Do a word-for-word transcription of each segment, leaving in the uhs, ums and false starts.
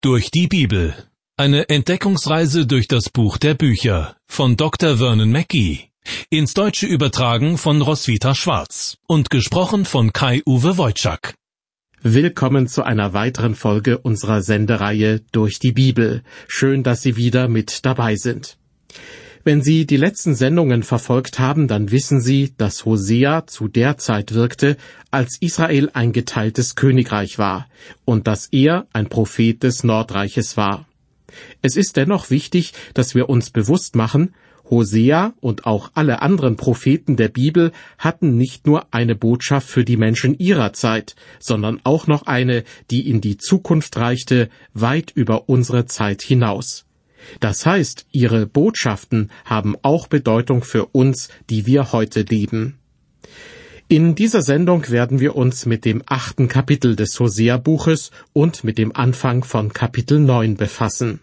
Durch die Bibel. Eine Entdeckungsreise durch das Buch der Bücher von Doktor Vernon Mackey. Ins Deutsche übertragen von Roswitha Schwarz und gesprochen von Kai-Uwe Wojczak. Willkommen zu einer weiteren Folge unserer Sendereihe Durch die Bibel. Schön, dass Sie wieder mit dabei sind. Wenn Sie die letzten Sendungen verfolgt haben, dann wissen Sie, dass Hosea zu der Zeit wirkte, als Israel ein geteiltes Königreich war und dass er ein Prophet des Nordreiches war. Es ist dennoch wichtig, dass wir uns bewusst machen, Hosea und auch alle anderen Propheten der Bibel hatten nicht nur eine Botschaft für die Menschen ihrer Zeit, sondern auch noch eine, die in die Zukunft reichte, weit über unsere Zeit hinaus. Das heißt, ihre Botschaften haben auch Bedeutung für uns, die wir heute leben. In dieser Sendung werden wir uns mit dem achten Kapitel des Hosea-Buches und mit dem Anfang von Kapitel neun befassen.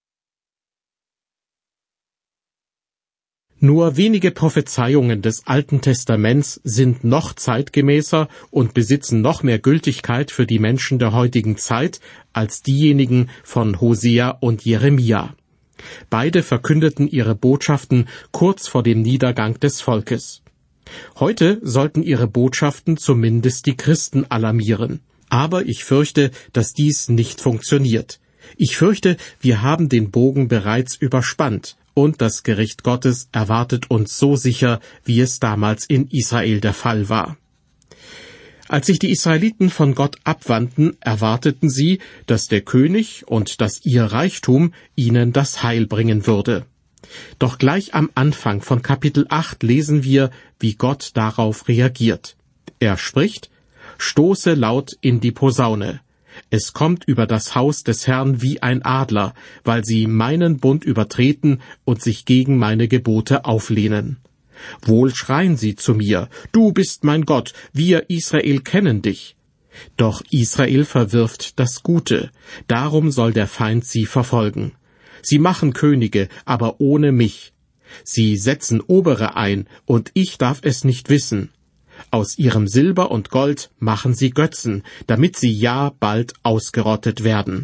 Nur wenige Prophezeiungen des Alten Testaments sind noch zeitgemäßer und besitzen noch mehr Gültigkeit für die Menschen der heutigen Zeit als diejenigen von Hosea und Jeremia. Beide verkündeten ihre Botschaften kurz vor dem Niedergang des Volkes. Heute sollten ihre Botschaften zumindest die Christen alarmieren. Aber ich fürchte, dass dies nicht funktioniert. Ich fürchte, wir haben den Bogen bereits überspannt und das Gericht Gottes erwartet uns so sicher, wie es damals in Israel der Fall war. Als sich die Israeliten von Gott abwandten, erwarteten sie, dass der König und dass ihr Reichtum ihnen das Heil bringen würde. Doch gleich am Anfang von Kapitel acht lesen wir, wie Gott darauf reagiert. Er spricht: »Stoße laut in die Posaune. Es kommt über das Haus des Herrn wie ein Adler, weil sie meinen Bund übertreten und sich gegen meine Gebote auflehnen. Wohl schreien sie zu mir, du bist mein Gott, wir Israel kennen dich. Doch Israel verwirft das Gute, darum soll der Feind sie verfolgen. Sie machen Könige, aber ohne mich. Sie setzen Obere ein, und ich darf es nicht wissen. Aus ihrem Silber und Gold machen sie Götzen, damit sie ja bald ausgerottet werden.«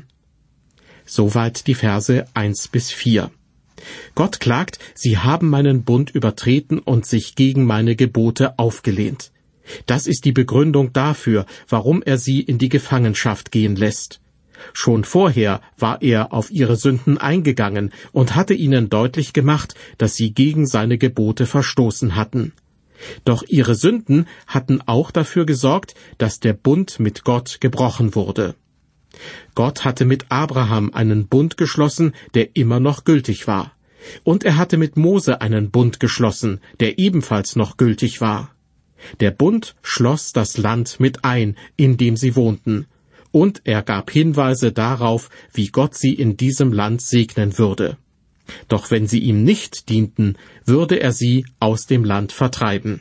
Soweit die Verse eins bis vier. Gott klagt, sie haben meinen Bund übertreten und sich gegen meine Gebote aufgelehnt. Das ist die Begründung dafür, warum er sie in die Gefangenschaft gehen lässt. Schon vorher war er auf ihre Sünden eingegangen und hatte ihnen deutlich gemacht, dass sie gegen seine Gebote verstoßen hatten. Doch ihre Sünden hatten auch dafür gesorgt, dass der Bund mit Gott gebrochen wurde. Gott hatte mit Abraham einen Bund geschlossen, der immer noch gültig war. Und er hatte mit Mose einen Bund geschlossen, der ebenfalls noch gültig war. Der Bund schloss das Land mit ein, in dem sie wohnten. Und er gab Hinweise darauf, wie Gott sie in diesem Land segnen würde. Doch wenn sie ihm nicht dienten, würde er sie aus dem Land vertreiben.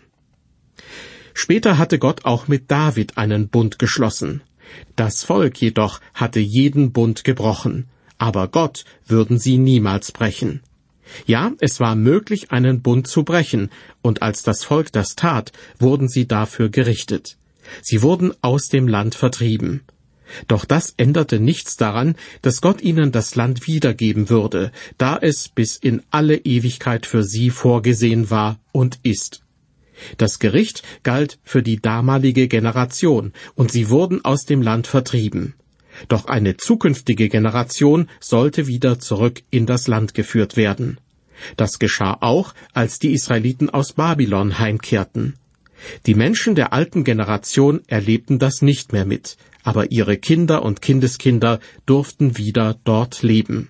Später hatte Gott auch mit David einen Bund geschlossen. Das Volk jedoch hatte jeden Bund gebrochen, aber Gott würden sie niemals brechen. Ja, es war möglich, einen Bund zu brechen, und als das Volk das tat, wurden sie dafür gerichtet. Sie wurden aus dem Land vertrieben. Doch das änderte nichts daran, dass Gott ihnen das Land wiedergeben würde, da es bis in alle Ewigkeit für sie vorgesehen war und ist. Das Gericht galt für die damalige Generation, und sie wurden aus dem Land vertrieben. Doch eine zukünftige Generation sollte wieder zurück in das Land geführt werden. Das geschah auch, als die Israeliten aus Babylon heimkehrten. Die Menschen der alten Generation erlebten das nicht mehr mit, aber ihre Kinder und Kindeskinder durften wieder dort leben.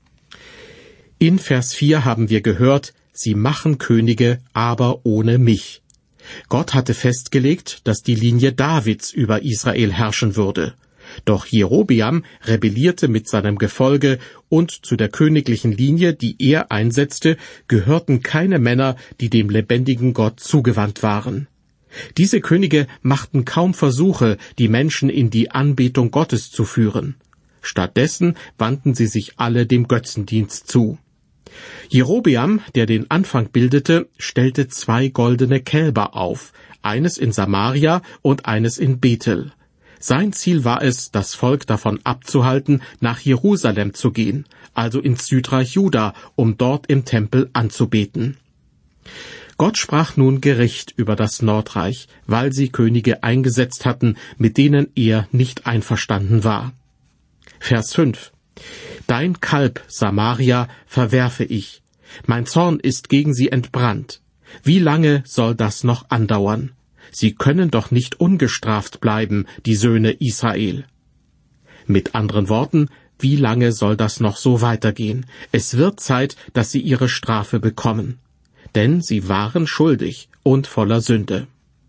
In Vers vier haben wir gehört, sie machen Könige, aber ohne mich. Gott hatte festgelegt, dass die Linie Davids über Israel herrschen würde. Doch Jerobeam rebellierte mit seinem Gefolge, und zu der königlichen Linie, die er einsetzte, gehörten keine Männer, die dem lebendigen Gott zugewandt waren. Diese Könige machten kaum Versuche, die Menschen in die Anbetung Gottes zu führen. Stattdessen wandten sie sich alle dem Götzendienst zu. Jerobeam, der den Anfang bildete, stellte zwei goldene Kälber auf, eines in Samaria und eines in Bethel. Sein Ziel war es, das Volk davon abzuhalten, nach Jerusalem zu gehen, also ins Südreich Juda, um dort im Tempel anzubeten. Gott sprach nun Gericht über das Nordreich, weil sie Könige eingesetzt hatten, mit denen er nicht einverstanden war. Vers fünf. Dein Kalb, Samaria, verwerfe ich. Mein Zorn ist gegen sie entbrannt. Wie lange soll das noch andauern? Sie können doch nicht ungestraft bleiben, die Söhne Israel. Mit anderen Worten, wie lange soll das noch so weitergehen? Es wird Zeit, dass sie ihre Strafe bekommen. Denn sie waren schuldig und voller Sünde.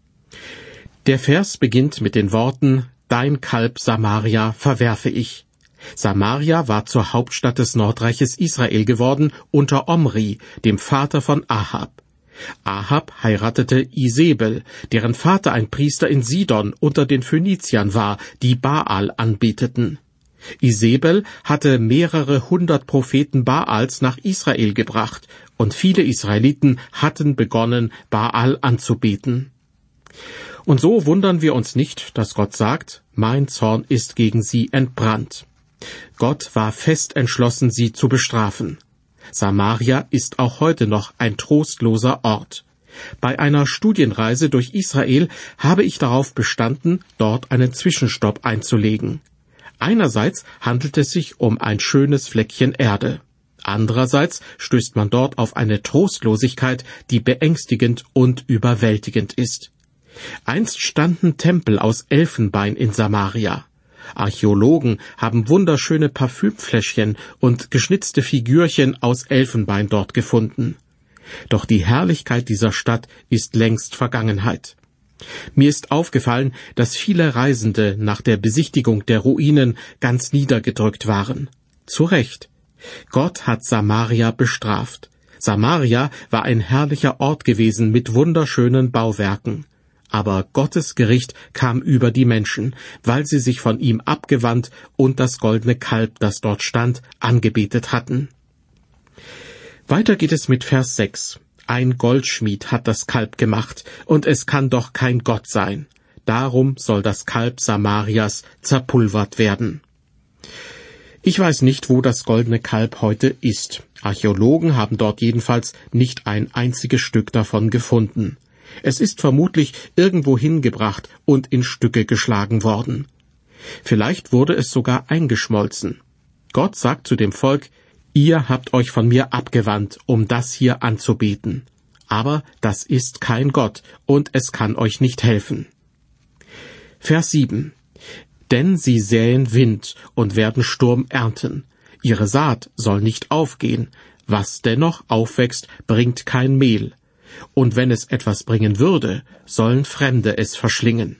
Der Vers beginnt mit den Worten, Dein Kalb Samaria verwerfe ich. Samaria war zur Hauptstadt des Nordreiches Israel geworden unter Omri, dem Vater von Ahab. Ahab heiratete Isebel, deren Vater ein Priester in Sidon unter den Phöniziern war, die Baal anbeteten. Isebel hatte mehrere hundert Propheten Baals nach Israel gebracht, und viele Israeliten hatten begonnen, Baal anzubeten. Und so wundern wir uns nicht, dass Gott sagt, mein Zorn ist gegen sie entbrannt. Gott war fest entschlossen, sie zu bestrafen. Samaria ist auch heute noch ein trostloser Ort. Bei einer Studienreise durch Israel habe ich darauf bestanden, dort einen Zwischenstopp einzulegen. Einerseits handelt es sich um ein schönes Fleckchen Erde. Andererseits stößt man dort auf eine Trostlosigkeit, die beängstigend und überwältigend ist. Einst standen Tempel aus Elfenbein in Samaria. Archäologen haben wunderschöne Parfümfläschchen und geschnitzte Figürchen aus Elfenbein dort gefunden. Doch die Herrlichkeit dieser Stadt ist längst Vergangenheit. Mir ist aufgefallen, dass viele Reisende nach der Besichtigung der Ruinen ganz niedergedrückt waren. Zu Recht. Gott hat Samaria bestraft. Samaria war ein herrlicher Ort gewesen mit wunderschönen Bauwerken. Aber Gottes Gericht kam über die Menschen, weil sie sich von ihm abgewandt und das goldene Kalb, das dort stand, angebetet hatten. Weiter geht es mit Vers sechs. Ein Goldschmied hat das Kalb gemacht, und es kann doch kein Gott sein. Darum soll das Kalb Samarias zerpulvert werden. Ich weiß nicht, wo das goldene Kalb heute ist. Archäologen haben dort jedenfalls nicht ein einziges Stück davon gefunden. Es ist vermutlich irgendwo hingebracht und in Stücke geschlagen worden. Vielleicht wurde es sogar eingeschmolzen. Gott sagt zu dem Volk, ihr habt euch von mir abgewandt, um das hier anzubeten. Aber das ist kein Gott, und es kann euch nicht helfen. Vers sieben. Denn sie säen Wind und werden Sturm ernten. Ihre Saat soll nicht aufgehen. Was dennoch aufwächst, bringt kein Mehl. Und wenn es etwas bringen würde, sollen Fremde es verschlingen.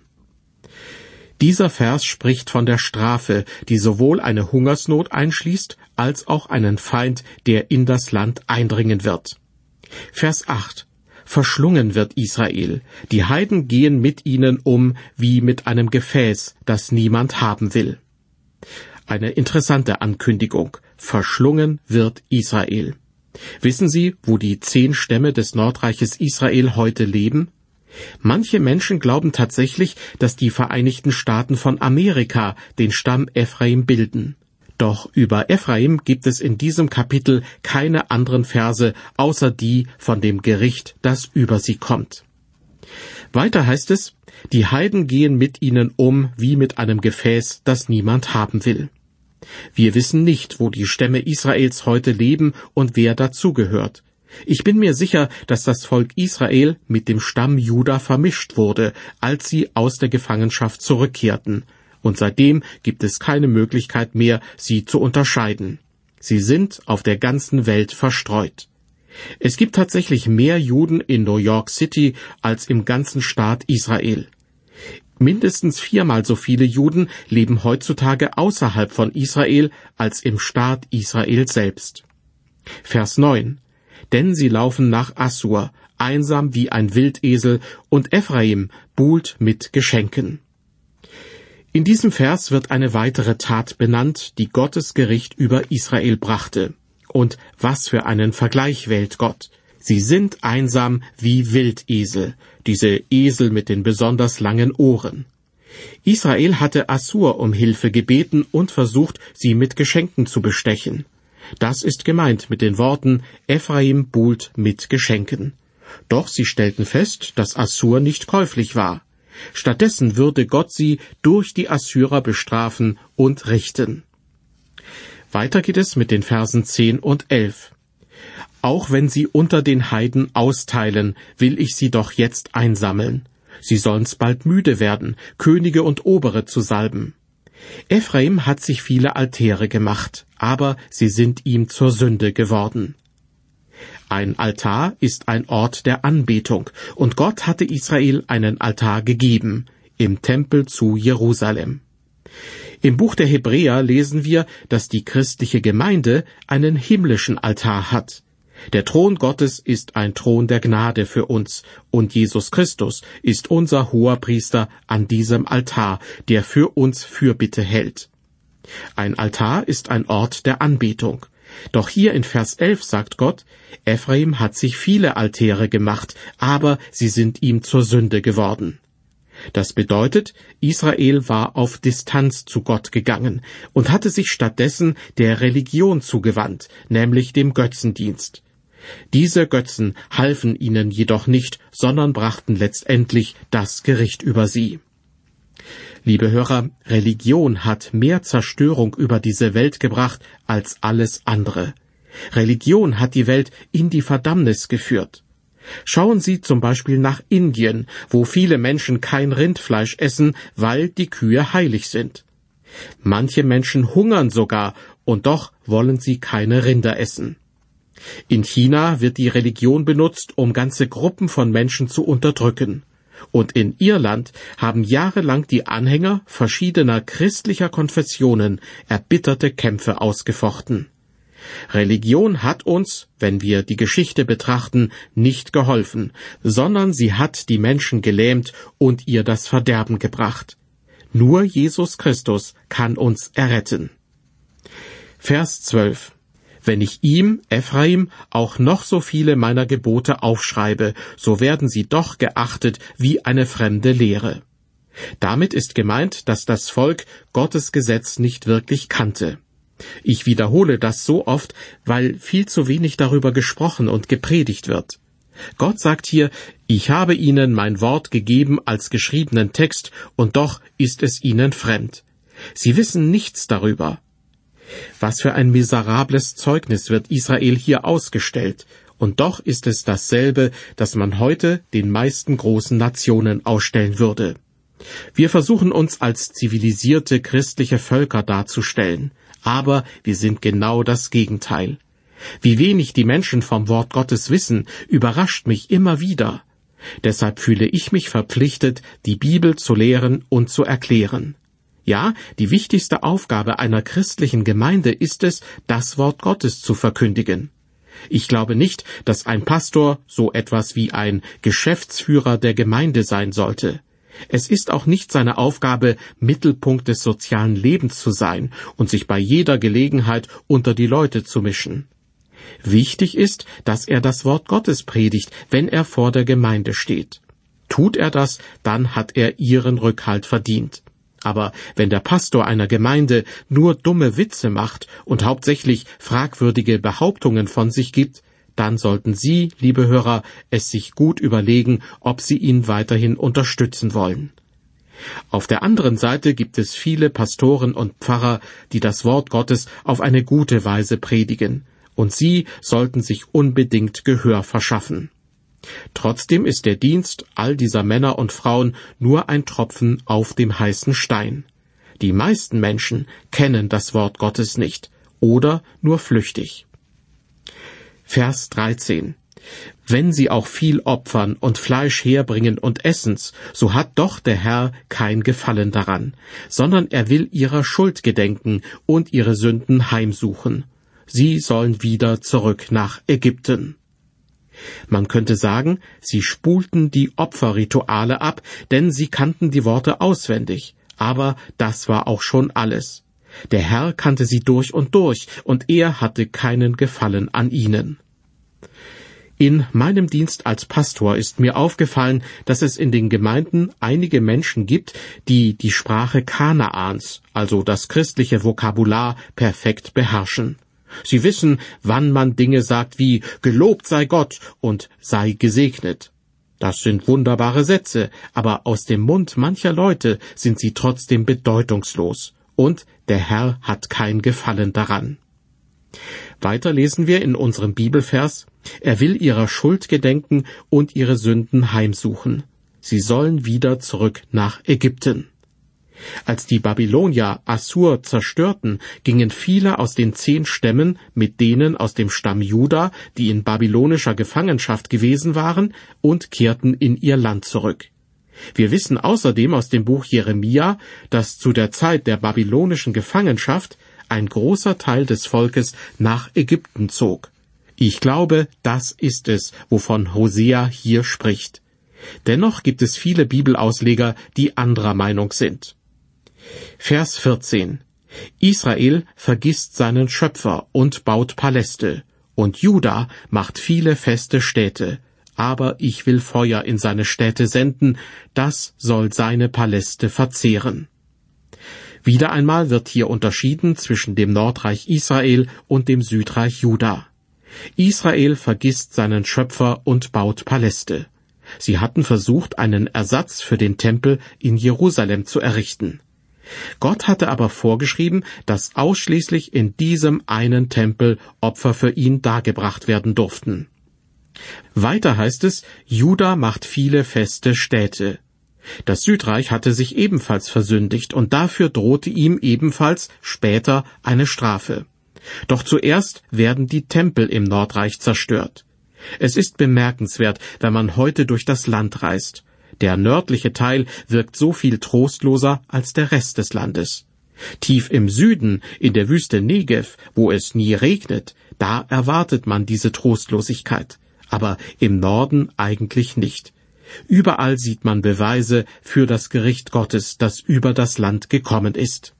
Dieser Vers spricht von der Strafe, die sowohl eine Hungersnot einschließt, als auch einen Feind, der in das Land eindringen wird. Vers acht. Verschlungen wird Israel. Die Heiden gehen mit ihnen um, wie mit einem Gefäß, das niemand haben will. Eine interessante Ankündigung. Verschlungen wird Israel. Wissen Sie, wo die zehn Stämme des Nordreiches Israel heute leben? Manche Menschen glauben tatsächlich, dass die Vereinigten Staaten von Amerika den Stamm Ephraim bilden. Doch über Ephraim gibt es in diesem Kapitel keine anderen Verse, außer die von dem Gericht, das über sie kommt. Weiter heißt es, die Heiden gehen mit ihnen um, wie mit einem Gefäß, das niemand haben will. Wir wissen nicht, wo die Stämme Israels heute leben und wer dazugehört. Ich bin mir sicher, dass das Volk Israel mit dem Stamm Juda vermischt wurde, als sie aus der Gefangenschaft zurückkehrten. Und seitdem gibt es keine Möglichkeit mehr, sie zu unterscheiden. Sie sind auf der ganzen Welt verstreut. Es gibt tatsächlich mehr Juden in New York City als im ganzen Staat Israel. Mindestens viermal so viele Juden leben heutzutage außerhalb von Israel als im Staat Israel selbst. Vers neun. Denn sie laufen nach Assur, einsam wie ein Wildesel, und Ephraim buhlt mit Geschenken. In diesem Vers wird eine weitere Tat benannt, die Gottes Gericht über Israel brachte. Und was für einen Vergleich wählt Gott. Sie sind einsam wie Wildesel, diese Esel mit den besonders langen Ohren. Israel hatte Assur um Hilfe gebeten und versucht, sie mit Geschenken zu bestechen. Das ist gemeint mit den Worten, Ephraim buhlt mit Geschenken. Doch sie stellten fest, dass Assur nicht käuflich war. Stattdessen würde Gott sie durch die Assyrer bestrafen und richten. Weiter geht es mit den Versen zehn und elf. Auch wenn sie unter den Heiden austeilen, will ich sie doch jetzt einsammeln. Sie sollen's bald müde werden, Könige und Obere zu salben. Ephraim hat sich viele Altäre gemacht, aber sie sind ihm zur Sünde geworden. Ein Altar ist ein Ort der Anbetung, und Gott hatte Israel einen Altar gegeben, im Tempel zu Jerusalem. Im Buch der Hebräer lesen wir, dass die christliche Gemeinde einen himmlischen Altar hat. Der Thron Gottes ist ein Thron der Gnade für uns, und Jesus Christus ist unser Hoherpriester an diesem Altar, der für uns Fürbitte hält. Ein Altar ist ein Ort der Anbetung. Doch hier in Vers elf sagt Gott, Ephraim hat sich viele Altäre gemacht, aber sie sind ihm zur Sünde geworden. Das bedeutet, Israel war auf Distanz zu Gott gegangen und hatte sich stattdessen der Religion zugewandt, nämlich dem Götzendienst. Diese Götzen halfen ihnen jedoch nicht, sondern brachten letztendlich das Gericht über sie. Liebe Hörer, Religion hat mehr Zerstörung über diese Welt gebracht als alles andere. Religion hat die Welt in die Verdammnis geführt. Schauen Sie zum Beispiel nach Indien, wo viele Menschen kein Rindfleisch essen, weil die Kühe heilig sind. Manche Menschen hungern sogar, und doch wollen sie keine Rinder essen. In China wird die Religion benutzt, um ganze Gruppen von Menschen zu unterdrücken. Und in Irland haben jahrelang die Anhänger verschiedener christlicher Konfessionen erbitterte Kämpfe ausgefochten. Religion hat uns, wenn wir die Geschichte betrachten, nicht geholfen, sondern sie hat die Menschen gelähmt und ihr das Verderben gebracht. Nur Jesus Christus kann uns erretten. Vers zwölf. Wenn ich ihm, Ephraim, auch noch so viele meiner Gebote aufschreibe, so werden sie doch geachtet wie eine fremde Lehre. Damit ist gemeint, dass das Volk Gottes Gesetz nicht wirklich kannte. Ich wiederhole das so oft, weil viel zu wenig darüber gesprochen und gepredigt wird. Gott sagt hier, ich habe ihnen mein Wort gegeben als geschriebenen Text, und doch ist es ihnen fremd. Sie wissen nichts darüber. Was für ein miserables Zeugnis wird Israel hier ausgestellt, und doch ist es dasselbe, das man heute den meisten großen Nationen ausstellen würde. Wir versuchen uns als zivilisierte christliche Völker darzustellen, aber wir sind genau das Gegenteil. Wie wenig die Menschen vom Wort Gottes wissen, überrascht mich immer wieder. Deshalb fühle ich mich verpflichtet, die Bibel zu lehren und zu erklären. Ja, die wichtigste Aufgabe einer christlichen Gemeinde ist es, das Wort Gottes zu verkündigen. Ich glaube nicht, dass ein Pastor so etwas wie ein Geschäftsführer der Gemeinde sein sollte. Es ist auch nicht seine Aufgabe, Mittelpunkt des sozialen Lebens zu sein und sich bei jeder Gelegenheit unter die Leute zu mischen. Wichtig ist, dass er das Wort Gottes predigt, wenn er vor der Gemeinde steht. Tut er das, dann hat er ihren Rückhalt verdient. Aber wenn der Pastor einer Gemeinde nur dumme Witze macht und hauptsächlich fragwürdige Behauptungen von sich gibt, dann sollten Sie, liebe Hörer, es sich gut überlegen, ob Sie ihn weiterhin unterstützen wollen. Auf der anderen Seite gibt es viele Pastoren und Pfarrer, die das Wort Gottes auf eine gute Weise predigen, und Sie sollten sich unbedingt Gehör verschaffen. Trotzdem ist der Dienst all dieser Männer und Frauen nur ein Tropfen auf dem heißen Stein. Die meisten Menschen kennen das Wort Gottes nicht oder nur flüchtig. Vers dreizehn. Wenn sie auch viel opfern und Fleisch herbringen und essen's, so hat doch der Herr kein Gefallen daran, sondern er will ihrer Schuld gedenken und ihre Sünden heimsuchen. Sie sollen wieder zurück nach Ägypten. Man könnte sagen, sie spulten die Opferrituale ab, denn sie kannten die Worte auswendig. Aber das war auch schon alles. Der Herr kannte sie durch und durch, und er hatte keinen Gefallen an ihnen. In meinem Dienst als Pastor ist mir aufgefallen, dass es in den Gemeinden einige Menschen gibt, die die Sprache Kanaans, also das christliche Vokabular, perfekt beherrschen. Sie wissen, wann man Dinge sagt wie »Gelobt sei Gott« und »sei gesegnet«. Das sind wunderbare Sätze, aber aus dem Mund mancher Leute sind sie trotzdem bedeutungslos, und der Herr hat kein Gefallen daran. Weiter lesen wir in unserem Bibelvers: Er will ihrer Schuld gedenken und ihre Sünden heimsuchen. Sie sollen wieder zurück nach Ägypten. Als die Babylonier Assur zerstörten, gingen viele aus den zehn Stämmen mit denen aus dem Stamm Juda, die in babylonischer Gefangenschaft gewesen waren, und kehrten in ihr Land zurück. Wir wissen außerdem aus dem Buch Jeremia, dass zu der Zeit der babylonischen Gefangenschaft ein großer Teil des Volkes nach Ägypten zog. Ich glaube, das ist es, wovon Hosea hier spricht. Dennoch gibt es viele Bibelausleger, die anderer Meinung sind. Vers vierzehn. Israel vergisst seinen Schöpfer und baut Paläste, und Juda macht viele feste Städte. Aber ich will Feuer in seine Städte senden, das soll seine Paläste verzehren. Wieder einmal wird hier unterschieden zwischen dem Nordreich Israel und dem Südreich Juda. Israel vergisst seinen Schöpfer und baut Paläste. Sie hatten versucht, einen Ersatz für den Tempel in Jerusalem zu errichten. Gott hatte aber vorgeschrieben, dass ausschließlich in diesem einen Tempel Opfer für ihn dargebracht werden durften. Weiter heißt es, Juda macht viele feste Städte. Das Südreich hatte sich ebenfalls versündigt, und dafür drohte ihm ebenfalls später eine Strafe. Doch zuerst werden die Tempel im Nordreich zerstört. Es ist bemerkenswert, wenn man heute durch das Land reist. Der nördliche Teil wirkt so viel trostloser als der Rest des Landes. Tief im Süden, in der Wüste Negev, wo es nie regnet, da erwartet man diese Trostlosigkeit. Aber im Norden eigentlich nicht. Überall sieht man Beweise für das Gericht Gottes, das über das Land gekommen ist.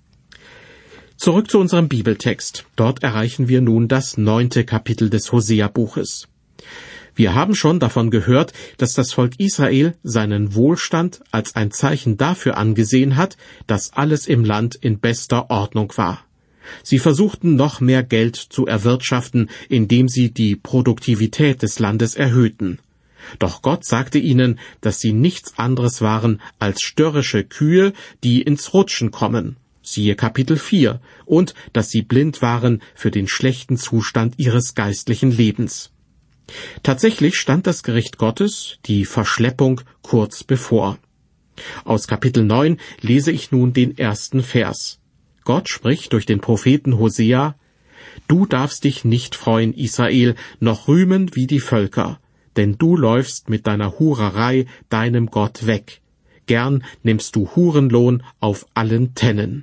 Zurück zu unserem Bibeltext. Dort erreichen wir nun das neunte Kapitel des Hosea-Buches. Wir haben schon davon gehört, dass das Volk Israel seinen Wohlstand als ein Zeichen dafür angesehen hat, dass alles im Land in bester Ordnung war. Sie versuchten noch mehr Geld zu erwirtschaften, indem sie die Produktivität des Landes erhöhten. Doch Gott sagte ihnen, dass sie nichts anderes waren als störrische Kühe, die ins Rutschen kommen. Siehe Kapitel vier, und dass sie blind waren für den schlechten Zustand ihres geistlichen Lebens. Tatsächlich stand das Gericht Gottes, die Verschleppung, kurz bevor. Aus Kapitel neun lese ich nun den ersten Vers. Gott spricht durch den Propheten Hosea: Du darfst dich nicht freuen, Israel, noch rühmen wie die Völker, denn du läufst mit deiner Hurerei deinem Gott weg. Gern nimmst du Hurenlohn auf allen Tennen.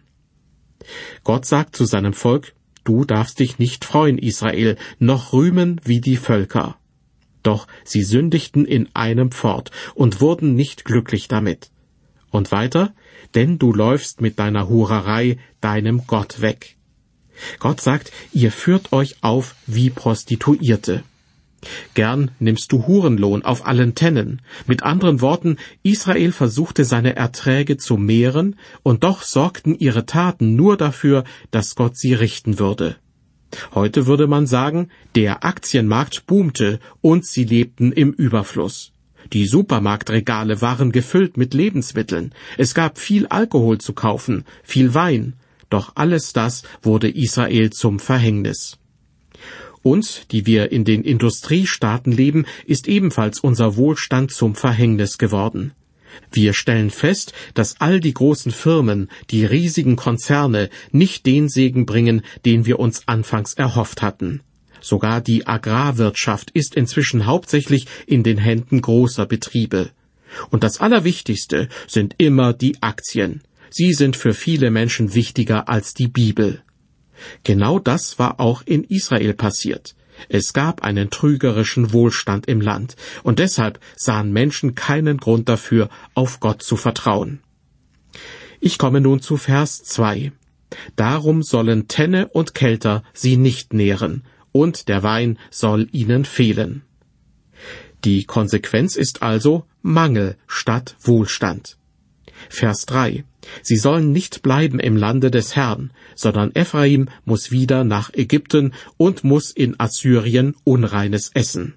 Gott sagt zu seinem Volk: Du darfst dich nicht freuen, Israel, noch rühmen wie die Völker. Doch sie sündigten in einem fort und wurden nicht glücklich damit. Und weiter: Denn du läufst mit deiner Hurerei deinem Gott weg. Gott sagt, ihr führt euch auf wie Prostituierte. Gern nimmst du Hurenlohn auf allen Tennen. Mit anderen Worten, Israel versuchte seine Erträge zu mehren, und doch sorgten ihre Taten nur dafür, dass Gott sie richten würde. Heute würde man sagen, der Aktienmarkt boomte und sie lebten im Überfluss. Die Supermarktregale waren gefüllt mit Lebensmitteln. Es gab viel Alkohol zu kaufen, viel Wein. Doch alles das wurde Israel zum Verhängnis. Uns, die wir in den Industriestaaten leben, ist ebenfalls unser Wohlstand zum Verhängnis geworden. Wir stellen fest, dass all die großen Firmen, die riesigen Konzerne, nicht den Segen bringen, den wir uns anfangs erhofft hatten. Sogar die Agrarwirtschaft ist inzwischen hauptsächlich in den Händen großer Betriebe. Und das Allerwichtigste sind immer die Aktien. Sie sind für viele Menschen wichtiger als die Bibel. Genau das war auch in Israel passiert. Es gab einen trügerischen Wohlstand im Land, und deshalb sahen Menschen keinen Grund dafür, auf Gott zu vertrauen. Ich komme nun zu Vers zwei. Darum sollen Tenne und Kelter sie nicht nähren, und der Wein soll ihnen fehlen. Die Konsequenz ist also Mangel statt Wohlstand. Vers drei. Sie sollen nicht bleiben im Lande des Herrn, sondern Ephraim muss wieder nach Ägypten und muss in Assyrien Unreines essen.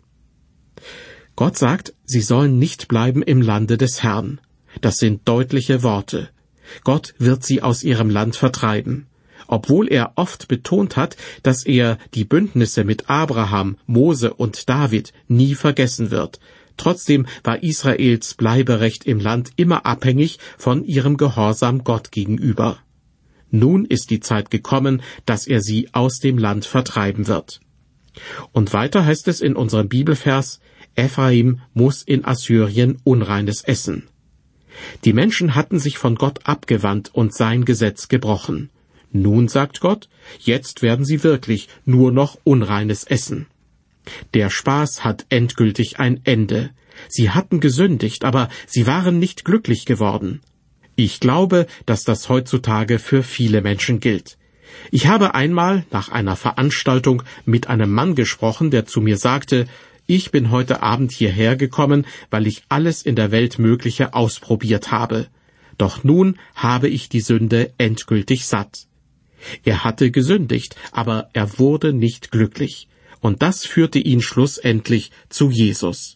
Gott sagt, sie sollen nicht bleiben im Lande des Herrn. Das sind deutliche Worte. Gott wird sie aus ihrem Land vertreiben. Obwohl er oft betont hat, dass er die Bündnisse mit Abraham, Mose und David nie vergessen wird. Trotzdem war Israels Bleiberecht im Land immer abhängig von ihrem Gehorsam Gott gegenüber. Nun ist die Zeit gekommen, dass er sie aus dem Land vertreiben wird. Und weiter heißt es in unserem Bibelvers, Ephraim muss in Assyrien Unreines essen. Die Menschen hatten sich von Gott abgewandt und sein Gesetz gebrochen. Nun sagt Gott, jetzt werden sie wirklich nur noch Unreines essen. Der Spaß hat endgültig ein Ende. Sie hatten gesündigt, aber sie waren nicht glücklich geworden. Ich glaube, dass das heutzutage für viele Menschen gilt. Ich habe einmal nach einer Veranstaltung mit einem Mann gesprochen, der zu mir sagte, ich bin heute Abend hierher gekommen, weil ich alles in der Welt Mögliche ausprobiert habe. Doch nun habe ich die Sünde endgültig satt. Er hatte gesündigt, aber er wurde nicht glücklich. Und das führte ihn schlussendlich zu Jesus.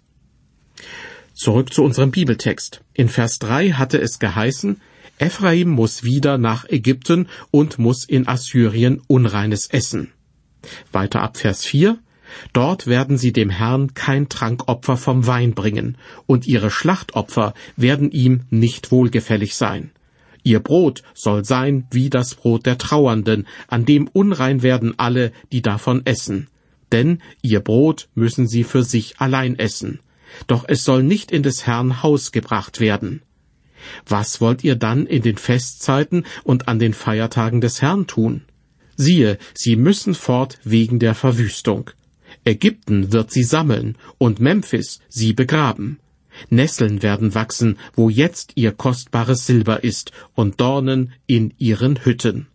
Zurück zu unserem Bibeltext. In Vers drei hatte es geheißen, Ephraim muss wieder nach Ägypten und muss in Assyrien Unreines essen. Weiter ab Vers vier. Dort werden sie dem Herrn kein Trankopfer vom Wein bringen, und ihre Schlachtopfer werden ihm nicht wohlgefällig sein. Ihr Brot soll sein wie das Brot der Trauernden, an dem unrein werden alle, die davon essen. Denn ihr Brot müssen sie für sich allein essen. Doch es soll nicht in des Herrn Haus gebracht werden. Was wollt ihr dann in den Festzeiten und an den Feiertagen des Herrn tun? Siehe, sie müssen fort wegen der Verwüstung. Ägypten wird sie sammeln und Memphis sie begraben. Nesseln werden wachsen, wo jetzt ihr kostbares Silber ist, und Dornen in ihren Hütten.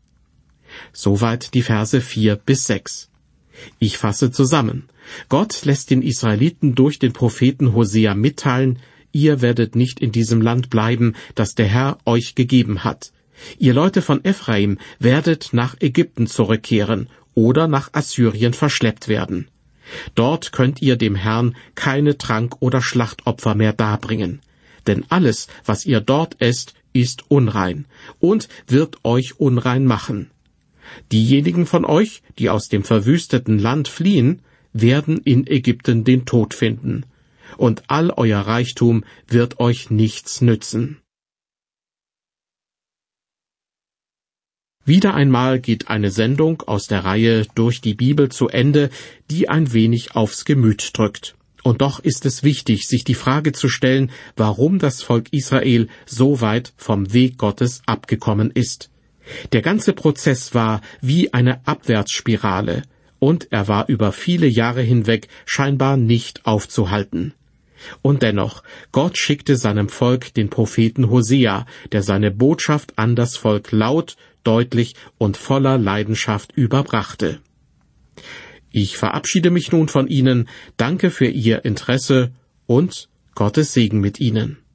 Soweit die Verse vier bis sechs. Ich fasse zusammen. Gott lässt den Israeliten durch den Propheten Hosea mitteilen, ihr werdet nicht in diesem Land bleiben, das der Herr euch gegeben hat. Ihr Leute von Ephraim werdet nach Ägypten zurückkehren oder nach Assyrien verschleppt werden. Dort könnt ihr dem Herrn keine Trank- oder Schlachtopfer mehr darbringen. Denn alles, was ihr dort esst, ist unrein und wird euch unrein machen. Diejenigen von euch, die aus dem verwüsteten Land fliehen, werden in Ägypten den Tod finden. Und all euer Reichtum wird euch nichts nützen. Wieder einmal geht eine Sendung aus der Reihe Durch die Bibel zu Ende, die ein wenig aufs Gemüt drückt. Und doch ist es wichtig, sich die Frage zu stellen, warum das Volk Israel so weit vom Weg Gottes abgekommen ist. Der ganze Prozess war wie eine Abwärtsspirale, und er war über viele Jahre hinweg scheinbar nicht aufzuhalten. Und dennoch, Gott schickte seinem Volk den Propheten Hosea, der seine Botschaft an das Volk laut, deutlich und voller Leidenschaft überbrachte. Ich verabschiede mich nun von Ihnen, danke für Ihr Interesse und Gottes Segen mit Ihnen.